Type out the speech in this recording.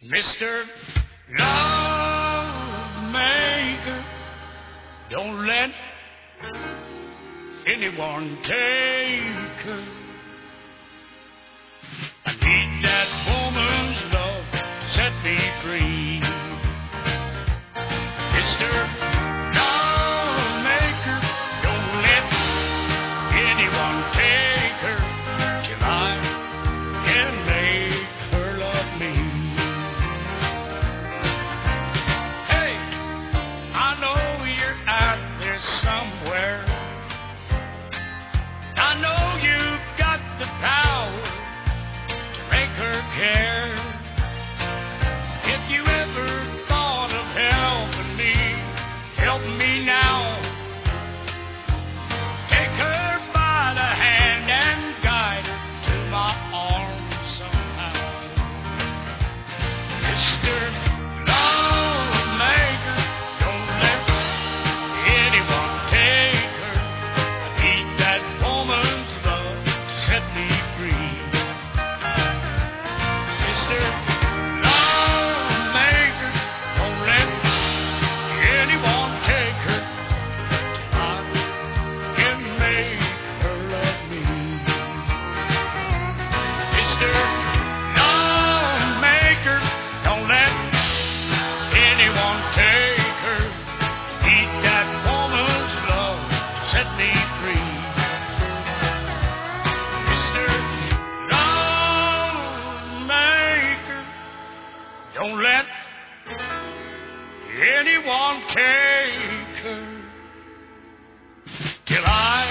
Mr. Lawmaker, don't let anyone take her. I need that woman's love to set me free. Mr. Lawmaker, don't let anyone take her till I can make her love me. Hey, I know you're out there somewhere. I know you've got the power to make her care. If you ever thought of helping me, help me now. Take her by the hand and guide her to my arms somehow. Mr. Lawmaker, don't let anyone take her. I need that woman's love to set me free. Mr. Lawmaker, don't let anyone take her. I can make her love me. Mr. Lawmaker, don't let anyone take her. Need that woman's love to set me free. Mr. Lawmaker, don't let anyone take her till I